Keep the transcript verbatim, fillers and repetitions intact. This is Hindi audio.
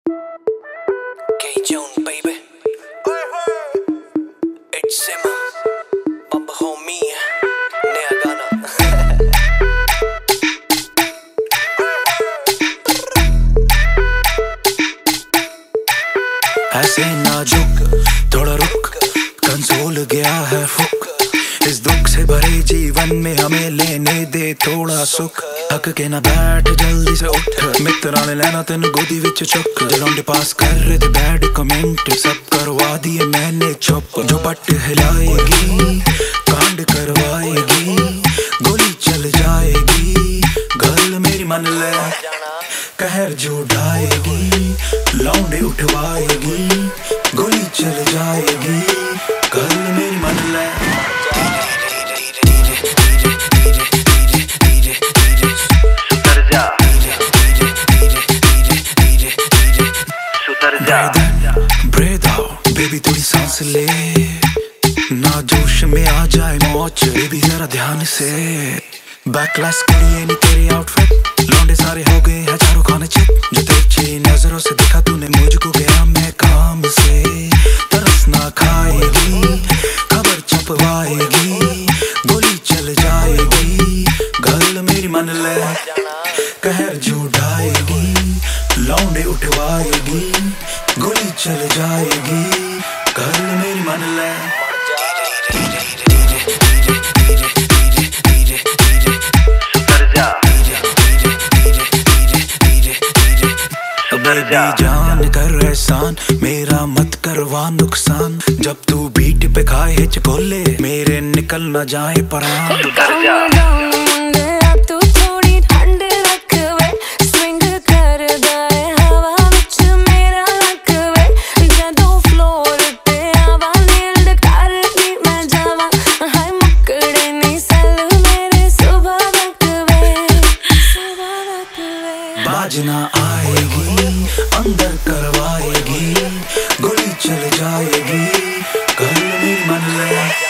K-June, baby. It's Simma, Baba homie, नया गाना। ऐसे नाजुक थोड़ा रुक, कंसोल गया है फुक। इस दुख से भरे जीवन में हमें लेने दे थोड़ा सुख। थक के ना बैठ, जल्दी से उठ, मित्रा ने लेना तेन गोदी विच चुक। जलोंडे पास कर रहे थे बैड कमेंट, सब करवा दिए मैंने चुप। जो पट हिलाएगी, कांड करवाएगी, गोली चल जाएगी, गर्ल मेरी मन ले कहर जो ढाएगी, लौंडे उठवाएगी, गोली चल जाएगी, गर्ल मेरी मन ले। ब्रेथ आउट बेबी, थोड़ी सांस ले, ना जोश में आ जाए मौज बेबी जरा ध्यान से। बैकलैश के लिए नहीं तेरी आउटफिट, लौंडे सारे हो गए हजारों खाने चित। जो तेरी नजरों से देखा तूने मुझको, गया मैं काम से। तरस ना खाएगी, खबर छपवाएगी, गोली चल जाएगी, गर्ल मेरी मन ले कहर जो ढाएगी, लौंडे उठवाएगी, गोली चल जाएगी, गर्ल मेरी मन ले। बेबी जान कर एहसान, मेरा मत करवा नुकसान। जब तू बीट पे खाए हिचकोले, मेरे निकल न जाए परान। बाजना आएगी, अंदर करवाएगी, गोली चल जाएगी, गर्ल मेरी मन ले।